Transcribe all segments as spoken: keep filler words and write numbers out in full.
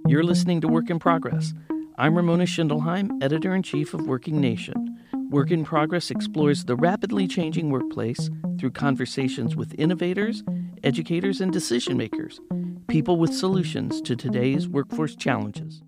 You're listening to Work in Progress. I'm Ramona Schindelheim, Editor-in-Chief of Working Nation. Work in Progress explores the rapidly changing workplace through conversations with innovators, educators, and decision-makers, people with solutions to today's workforce challenges.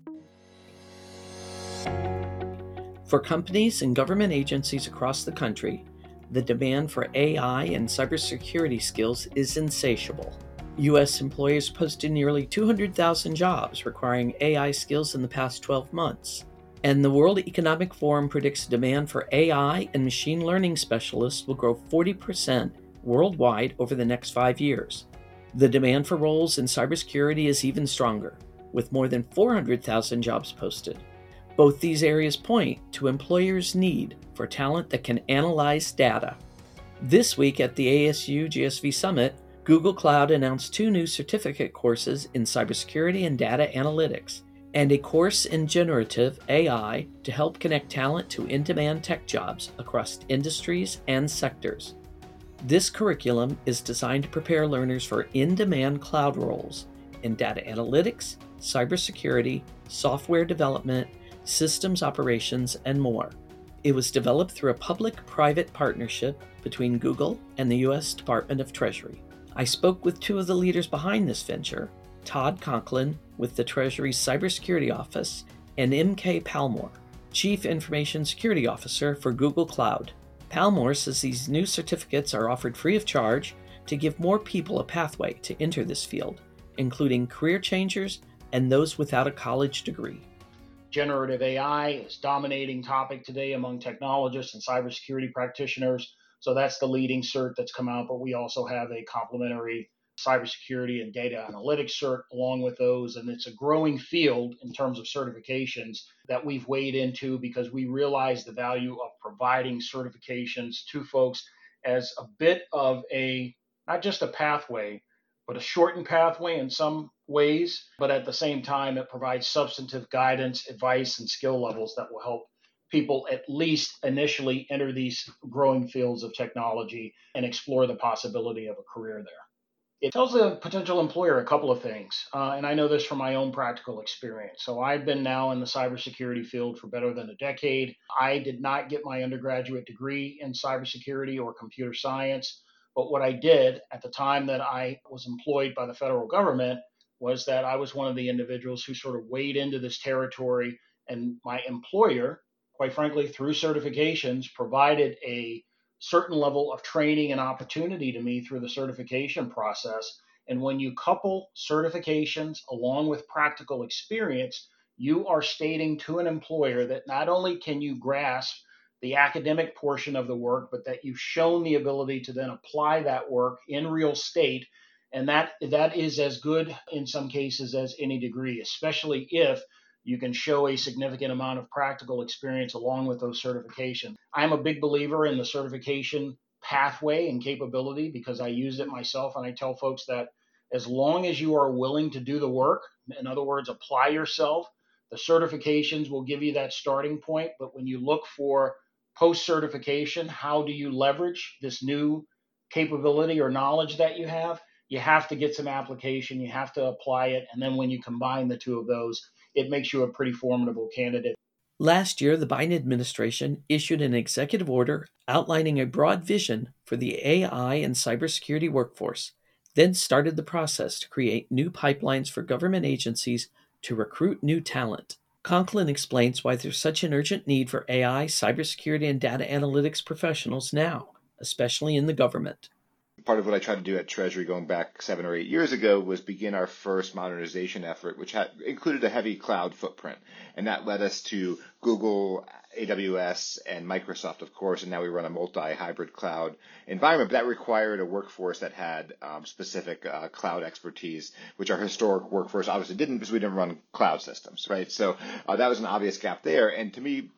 For companies and government agencies across the country, the demand for A I and cybersecurity skills is insatiable. U S employers posted nearly two hundred thousand jobs requiring A I skills in the past twelve months. And the World Economic Forum predicts demand for A I and machine learning specialists will grow forty percent worldwide over the next five years. The demand for roles in cybersecurity is even stronger, with more than four hundred thousand jobs posted. Both these areas point to employers' need for talent that can analyze data. This week at the A S U G S V Summit, Google Cloud announced two new certificate courses in cybersecurity and data analytics, and a course in generative A I to help connect talent to in-demand tech jobs across industries and sectors. This curriculum is designed to prepare learners for in-demand cloud roles in data analytics, cybersecurity, software development, systems operations, and more. It was developed through a public-private partnership between Google and the U S Department of Treasury. I spoke with two of the leaders behind this venture, Todd Conklin with the Treasury's Cybersecurity Office and M K Palmore, Chief Information Security Officer for Google Cloud. Palmore says these new certificates are offered free of charge to give more people a pathway to enter this field, including career changers and those without a college degree. Generative A I is a dominating topic today among technologists and cybersecurity practitioners. So that's the leading cert that's come out, but we also have a complementary cybersecurity and data analytics cert along with those. And it's a growing field in terms of certifications that we've weighed into because we realize the value of providing certifications to folks as a bit of a, not just a pathway, but a shortened pathway in some ways, but at the same time, it provides substantive guidance, advice, and skill levels that will help people at least initially enter these growing fields of technology and explore the possibility of a career there. It tells the potential employer a couple of things, uh, and I know this from my own practical experience. So I've been now in the cybersecurity field for better than a decade. I did not get my undergraduate degree in cybersecurity or computer science, but what I did at the time that I was employed by the federal government was that I was one of the individuals who sort of wade into this territory, and my employer, quite frankly, through certifications, provided a certain level of training and opportunity to me through the certification process. And when you couple certifications along with practical experience, you are stating to an employer that not only can you grasp the academic portion of the work, but that you've shown the ability to then apply that work in real state. And that that is as good in some cases as any degree, especially if you can show a significant amount of practical experience along with those certifications. I'm a big believer in the certification pathway and capability because I use it myself. And I tell folks that as long as you are willing to do the work, in other words, apply yourself, the certifications will give you that starting point. But when you look for post-certification, how do you leverage this new capability or knowledge that you have? You have to get some application, you have to apply it. And then when you combine the two of those, it makes you a pretty formidable candidate. Last year, the Biden administration issued an executive order outlining a broad vision for the A I and cybersecurity workforce, then started the process to create new pipelines for government agencies to recruit new talent. Conklin explains why there's such an urgent need for A I, cybersecurity, and data analytics professionals now, especially in the government. Part of what I tried to do at Treasury going back seven or eight years ago was begin our first modernization effort, which had included a heavy cloud footprint. And that led us to Google, A W S, and Microsoft, of course. And now we run a multi-hybrid cloud environment. But that required a workforce that had um, specific uh, cloud expertise, which our historic workforce obviously didn't because we didn't run cloud systems, right? So uh, that was an obvious gap there. And to me,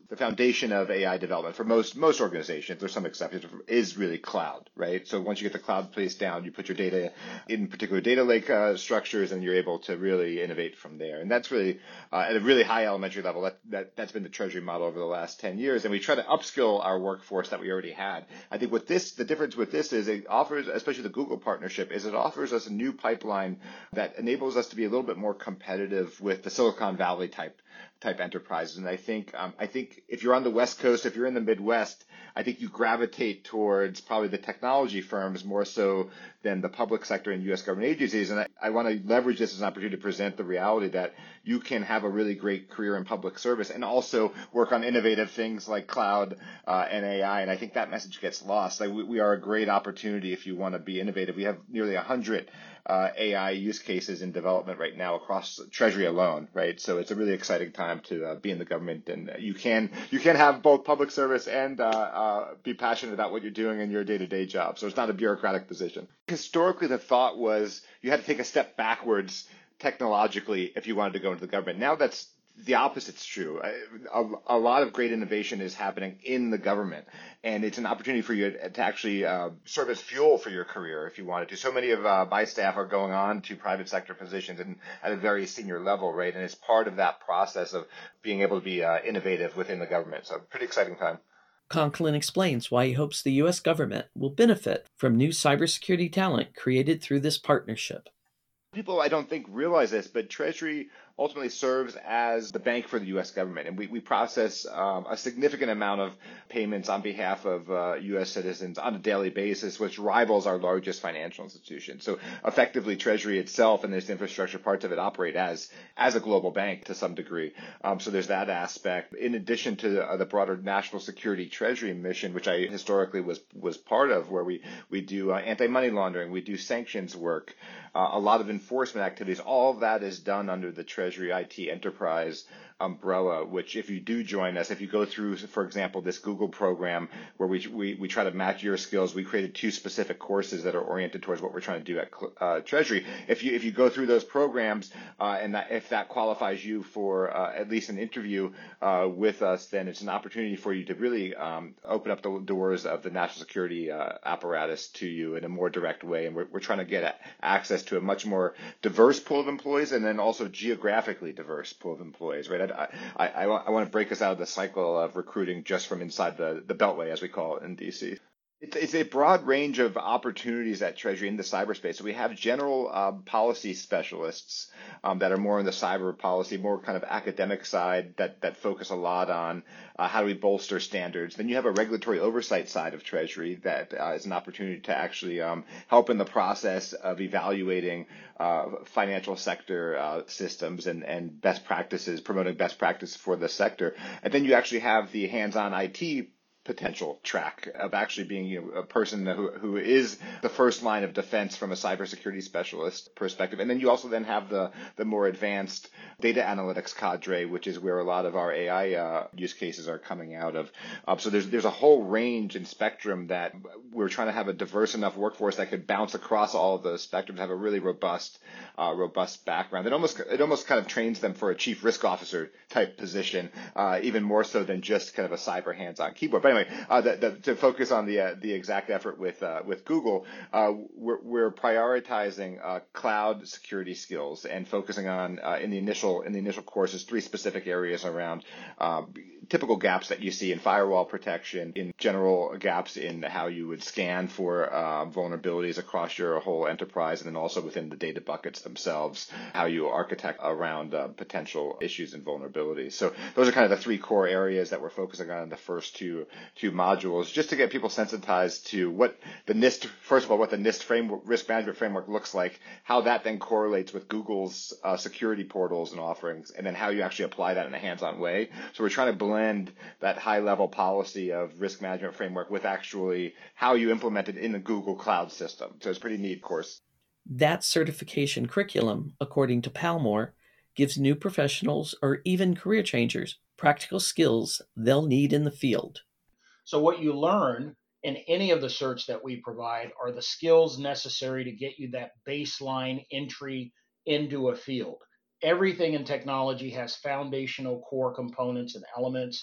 the foundation of A I development for most most organizations, there's some exceptions, is really cloud, right? So once you get the cloud placed down, you put your data in particular data lake uh, structures, and you're able to really innovate from there. And that's really uh, at a really high elementary level. That, that that's been the Treasury model over the last ten years, and we try to upskill our workforce that we already had. I think with this, the difference with this is it offers, especially the Google partnership, is it offers us a new pipeline that enables us to be a little bit more competitive with the Silicon Valley type type enterprises. And I think um, I think if you're on the West Coast, if you're in the Midwest, I think you gravitate towards probably the technology firms more so than the public sector and U S government agencies. And I, I want to leverage this as an opportunity to present the reality that you can have a really great career in public service and also work on innovative things like cloud uh, and A I. And I think that message gets lost. Like we, we are a great opportunity if you want to be innovative. We have nearly one hundred uh, A I use cases in development right now across Treasury alone, right? So it's a really exciting time to uh, be in the government, and you can you can have both public service and uh, uh, be passionate about what you're doing in your day-to-day job. So it's not a bureaucratic position. Historically, the thought was you had to take a step backwards technologically if you wanted to go into the government. Now that's the opposite's true. A, a lot of great innovation is happening in the government, and it's an opportunity for you to actually uh, serve as fuel for your career if you wanted to. So many of uh, my staff are going on to private sector positions and at a very senior level, right? And it's part of that process of being able to be uh, innovative within the government. So pretty exciting time. Conklin explains why he hopes the U S government will benefit from new cybersecurity talent created through this partnership. People, I don't think, realize this, but Treasury ultimately serves as the bank for the U S government. And we, we process um, a significant amount of payments on behalf of uh, U S citizens on a daily basis, which rivals our largest financial institution. So effectively, Treasury itself and its infrastructure parts of it operate as, as a global bank to some degree. Um, so there's that aspect. In addition to the, uh, the broader national security Treasury mission, which I historically was, was part of, where we, we do uh, anti-money laundering, we do sanctions work, uh, a lot of enforcement activities, all of that is done under the Treasury Treasury I T Enterprise umbrella, which if you do join us, if you go through, for example, this Google program where we, we, we try to match your skills, we created two specific courses that are oriented towards what we're trying to do at uh, Treasury. If you if you go through those programs uh, and that, if that qualifies you for uh, at least an interview uh, with us, then it's an opportunity for you to really um, open up the doors of the national security uh, apparatus to you in a more direct way. And we're, we're trying to get access to a much more diverse pool of employees, and then also geographically diverse pool of employees, right? I, I, I, I want to break us out of the cycle of recruiting just from inside the, the Beltway, as we call it in D C. It's, it's a broad range of opportunities at Treasury in the cyberspace. So we have general um, policy specialists um, that are more in the cyber policy, more kind of academic side that, that focus a lot on uh, how do we bolster standards. Then you have a regulatory oversight side of Treasury that uh, is an opportunity to actually um, help in the process of evaluating uh, financial sector uh, systems and, and best practices, promoting best practices for the sector. And then you actually have the hands-on I T potential track of actually being you know, a person who, who is the first line of defense from a cybersecurity specialist perspective. And then you also then have the, the more advanced data analytics cadre, which is where a lot of our A I uh, use cases are coming out of. Um, so there's there's a whole range and spectrum that we're trying to have a diverse enough workforce that could bounce across all of those spectrums, have a really robust uh, robust background. It almost it almost kind of trains them for a chief risk officer type position, uh, even more so than just kind of a cyber hands-on keyboard. But anyway, uh, the, the, to focus on the uh, the exact effort with uh, with Google, uh, we're, we're prioritizing uh, cloud security skills and focusing on uh, in the initial in the initial courses three specific areas around um, typical gaps that you see in firewall protection, in general gaps in how you would scan for uh, vulnerabilities across your whole enterprise, and then also within the data buckets themselves, how you architect around uh, potential issues and vulnerabilities. So those are kind of the three core areas that we're focusing on in the first two two modules, just to get people sensitized to what the NIST, first of all, what the NIST framework, risk management framework looks like, how that then correlates with Google's uh, security portals and offerings, and then how you actually apply that in a hands-on way. So we're trying to blend that high-level policy of risk management framework with actually how you implement it in the Google Cloud system. So it's a pretty neat course. That certification curriculum, according to Palmore, gives new professionals or even career changers practical skills they'll need in the field. So what you learn in any of the certs that we provide are the skills necessary to get you that baseline entry into a field. Everything in technology has foundational core components and elements.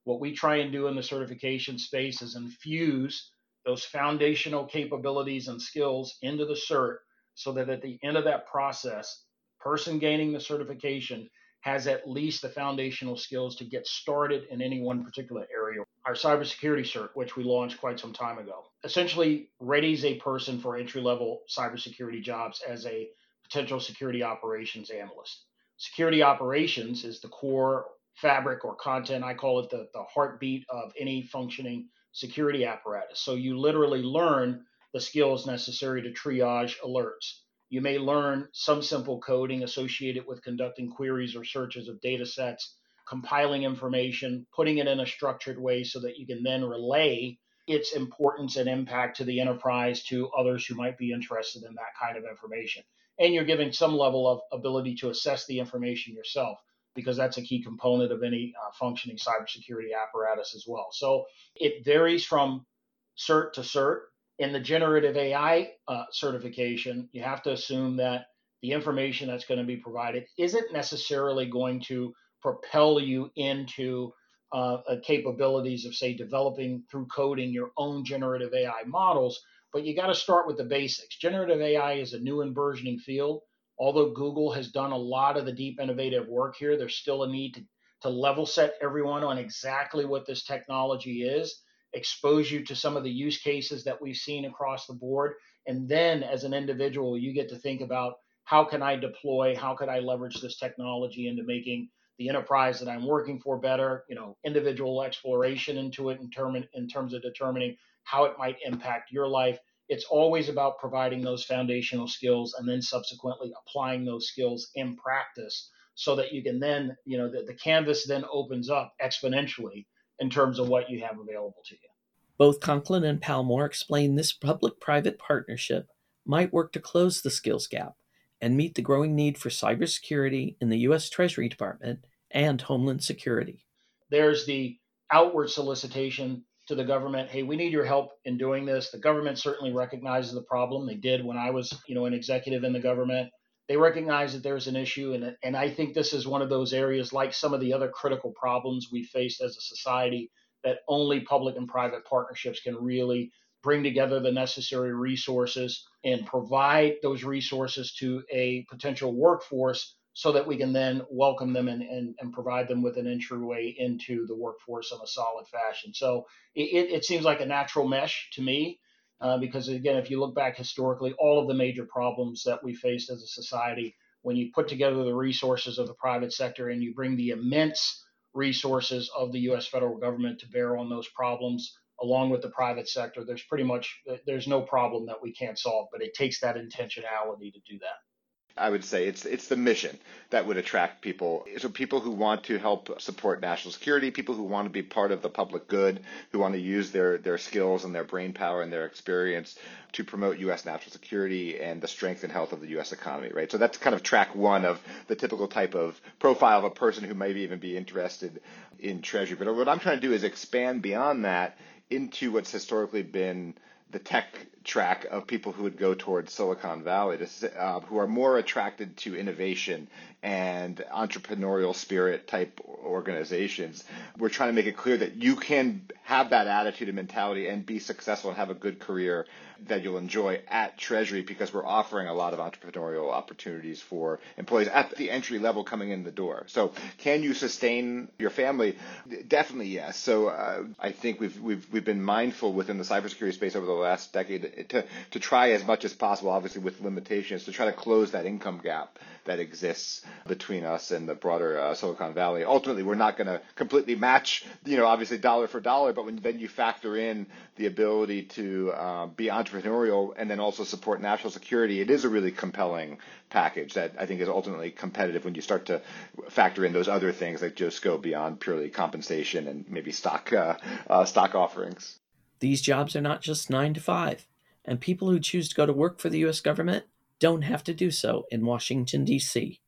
What we try and do in the certification space is infuse those foundational capabilities and skills into the cert so that at the end of that process, person gaining the certification has at least the foundational skills to get started in any one particular area. Our cybersecurity cert, which we launched quite some time ago, essentially readies a person for entry-level cybersecurity jobs as a potential security operations analyst. Security operations is the core fabric or content. I call it the, the heartbeat of any functioning security apparatus. So you literally learn the skills necessary to triage alerts. You may learn some simple coding associated with conducting queries or searches of data sets, compiling information, putting it in a structured way so that you can then relay its importance and impact to the enterprise, to others who might be interested in that kind of information. And you're giving some level of ability to assess the information yourself, because that's a key component of any uh, functioning cybersecurity apparatus as well. So it varies from cert to cert. In the generative A I uh, certification, you have to assume that the information that's going to be provided isn't necessarily going to propel you into uh, capabilities of, say, developing through coding your own generative A I models, but you got to start with the basics. Generative A I is a new and burgeoning field. Although Google has done a lot of the deep innovative work here, there's still a need to, to level set everyone on exactly what this technology is, expose you to some of the use cases that we've seen across the board. And then as an individual, you get to think about, how can I deploy, how could I leverage this technology into making the enterprise that I'm working for better, you know, individual exploration into it in, term, in terms of determining how it might impact your life. It's always about providing those foundational skills and then subsequently applying those skills in practice so that you can then, you know, the, the canvas then opens up exponentially in terms of what you have available to you. Both Conklin and Palmore explain this public-private partnership might work to close the skills gap and meet the growing need for cybersecurity in the U S Treasury Department and Homeland Security. There's the outward solicitation to the government. Hey, we need your help in doing this. The government certainly recognizes the problem. They did when I was, you know, an executive in the government. They recognize that there's an issue. And, and I think this is one of those areas, like some of the other critical problems we faced as a society, that only public and private partnerships can really bring together the necessary resources and provide those resources to a potential workforce so that we can then welcome them and, and, and provide them with an entryway into the workforce in a solid fashion. So it, it seems like a natural mesh to me, uh, because, again, if you look back historically, all of the major problems that we faced as a society, when you put together the resources of the private sector and you bring the immense resources of the U S federal government to bear on those problems, along with the private sector, there's pretty much, there's no problem that we can't solve, but it takes that intentionality to do that. I would say it's it's the mission that would attract people. So people who want to help support national security, people who want to be part of the public good, who want to use their, their skills and their brain power and their experience to promote U S national security and the strength and health of the U S economy, right? So that's kind of track one of the typical type of profile of a person who might even be interested in Treasury. But what I'm trying to do is expand beyond that into what's historically been the tech track of people who would go towards Silicon Valley, to, uh, who are more attracted to innovation and entrepreneurial spirit type organizations. We're trying to make it clear that you can have that attitude and mentality and be successful and have a good career that you'll enjoy at Treasury, because we're offering a lot of entrepreneurial opportunities for employees at the entry level coming in the door. So can you sustain your family? Definitely yes. So uh, I think we've we've we've been mindful within the cybersecurity space over the last decade to to try as much as possible, obviously with limitations, to try to close that income gap that exists between us and the broader uh, Silicon Valley. Ultimately, we're not going to completely match, you know, obviously dollar for dollar, but when then you factor in the ability to uh, be entrepreneurial and then also support national security, it is a really compelling package that I think is ultimately competitive when you start to factor in those other things that just go beyond purely compensation and maybe stock uh, uh, stock offerings. These jobs are not just nine to five, and people who choose to go to work for the U S government don't have to do so in Washington, D C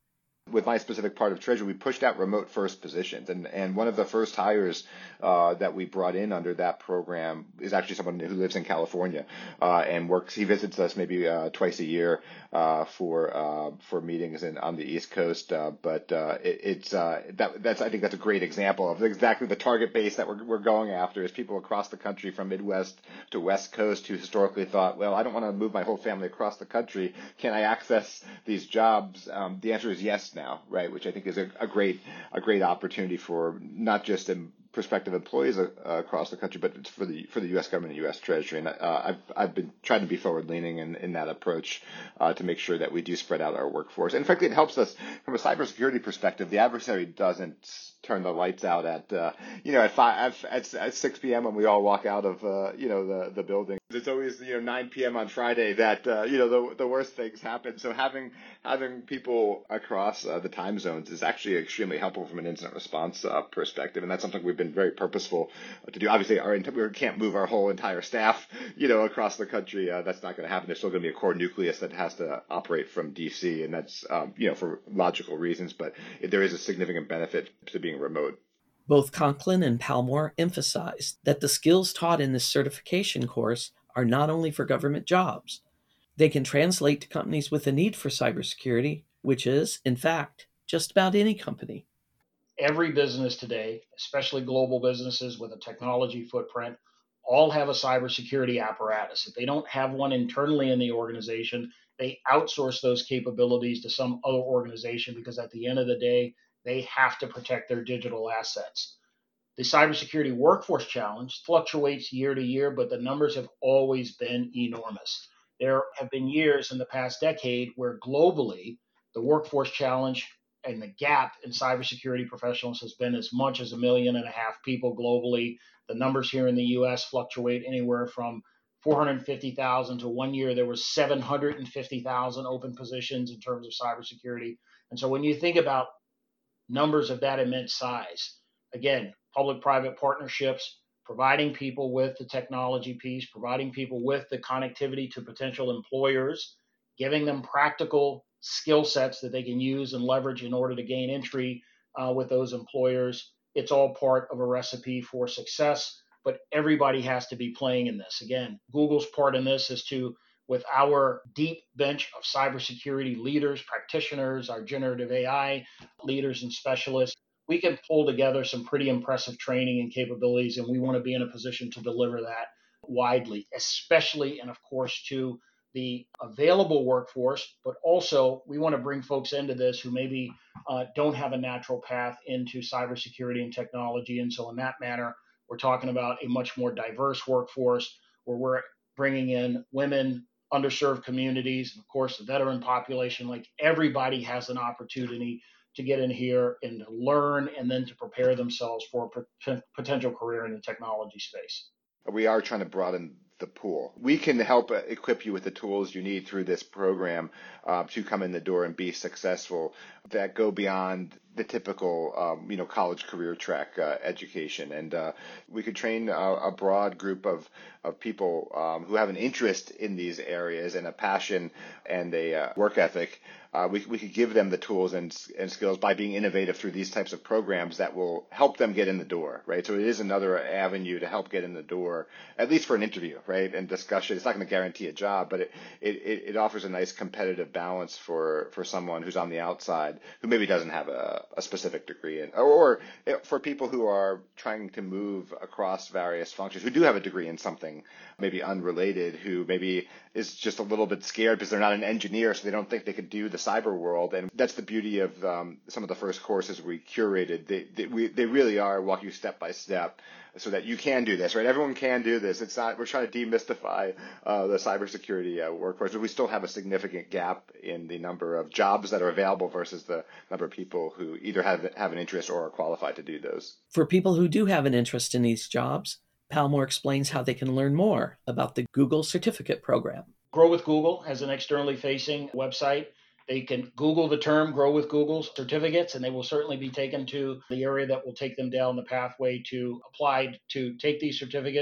with my specific part of Treasury, we pushed out remote first positions. And, and one of the first hires uh, that we brought in under that program is actually someone who lives in California uh, and works. He visits us maybe uh, twice a year uh, for uh, for meetings in, on the East Coast. Uh, but uh, it, it's uh, that that's I think that's a great example of exactly the target base that we're we're going after is people across the country from Midwest to West Coast who historically thought, well, I don't want to move my whole family across the country. Can I access these jobs? Um, the answer is yes now, right? Which I think is a, a great a great opportunity for not just in prospective employees uh, across the country, but it's for the for the U S government and U S Treasury. And uh, I've I've been trying to be forward leaning in, in that approach uh, to make sure that we do spread out our workforce. And frankly, it helps us from a cybersecurity perspective. The adversary doesn't turn the lights out at uh, you know at five at, at six p.m. when we all walk out of uh, you know the the building. It's always you know nine p.m. on Friday that uh, you know the the worst things happen. So having having people across uh, the time zones is actually extremely helpful from an incident response uh, perspective, and that's something we've been very purposeful to do. Obviously, our we can't move our whole entire staff you know across the country. Uh, that's not going to happen. There's still going to be a core nucleus that has to operate from D C, and that's um, you know for logical reasons. But there is a significant benefit to being remote. Both Conklin and Palmore emphasized that the skills taught in this certification course are not only for government jobs. They can translate to companies with a need for cybersecurity, which is, in fact, just about any company. Every business today, especially global businesses with a technology footprint, all have a cybersecurity apparatus. If they don't have one internally in the organization, they outsource those capabilities to some other organization because at the end of the day, they have to protect their digital assets. The cybersecurity workforce challenge fluctuates year to year, but the numbers have always been enormous. There have been years in the past decade where globally, the workforce challenge and the gap in cybersecurity professionals has been as much as a million and a half people globally. The numbers here in the U S fluctuate anywhere from four hundred fifty thousand to one year there was seven hundred fifty thousand open positions in terms of cybersecurity. And so when you think about numbers of that immense size, again, public-private partnerships, providing people with the technology piece, providing people with the connectivity to potential employers, giving them practical skill sets that they can use and leverage in order to gain entry uh, with those employers. It's all part of a recipe for success, but everybody has to be playing in this. Again, Google's part in this is to, with our deep bench of cybersecurity leaders, practitioners, our generative A I leaders and specialists, we can pull together some pretty impressive training and capabilities, and we want to be in a position to deliver that widely, especially and of course to the available workforce, but also we want to bring folks into this who maybe uh, don't have a natural path into cybersecurity and technology. And so in that manner, we're talking about a much more diverse workforce where we're bringing in women, underserved communities, and of course, the veteran population. Like everybody has an opportunity to get in here and to learn and then to prepare themselves for a p- potential career in the technology space. We are trying to broaden the pool. We can help equip you with the tools you need through this program uh, to come in the door and be successful that go beyond the typical, um, you know, college career track uh, education. And uh, we could train a, a broad group of, of people um, who have an interest in these areas and a passion and a uh, work ethic. Uh, we, we could give them the tools and, and skills by being innovative through these types of programs that will help them get in the door, right? So it is another avenue to help get in the door, at least for an interview, right? And discussion. It's not going to guarantee a job, but it, it, it offers a nice competitive balance for, for someone who's on the outside who maybe doesn't have a, a specific degree in, or for people who are trying to move across various functions, who do have a degree in something maybe unrelated, who maybe is just a little bit scared because they're not an engineer, so they don't think they could do the cyber world. And that's the beauty of um, some of the first courses we curated. They, they, we, they really are walk you step by step so that you can do this, right? Everyone can do this. It's not, we're trying to demystify uh, the cybersecurity uh, workforce, but we still have a significant gap in the number of jobs that are available versus the number of people who either have, have an interest or are qualified to do those. For people who do have an interest in these jobs, Palmore explains how they can learn more about the Google Certificate Program. Grow with Google has an externally facing website. They can Google the term Grow with Google certificates, and they will certainly be taken to the area that will take them down the pathway to apply to take these certificates.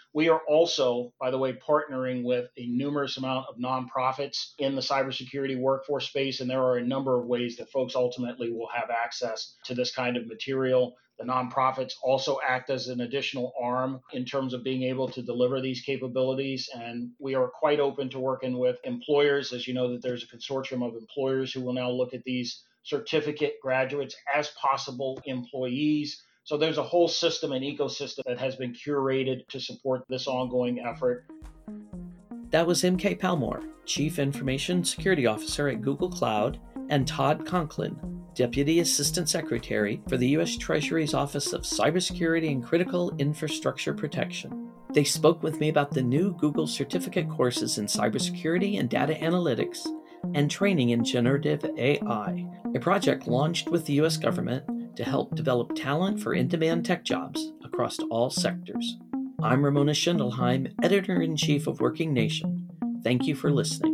We are also, by the way, partnering with a numerous amount of nonprofits in the cybersecurity workforce space, and there are a number of ways that folks ultimately will have access to this kind of material. The nonprofits also act as an additional arm in terms of being able to deliver these capabilities. And we are quite open to working with employers. As you know, that there's a consortium of employers who will now look at these certificate graduates as possible employees. So there's a whole system and ecosystem that has been curated to support this ongoing effort. That was M K Palmore, Chief Information Security Officer at Google Cloud, and Todd Conklin, Deputy Assistant Secretary for the U S Treasury's Office of Cybersecurity and Critical Infrastructure Protection. They spoke with me about the new Google certificate courses in cybersecurity and data analytics and training in generative A I, a project launched with the U S government to help develop talent for in-demand tech jobs across all sectors. I'm Ramona Schindelheim, Editor-in-Chief of Working Nation. Thank you for listening.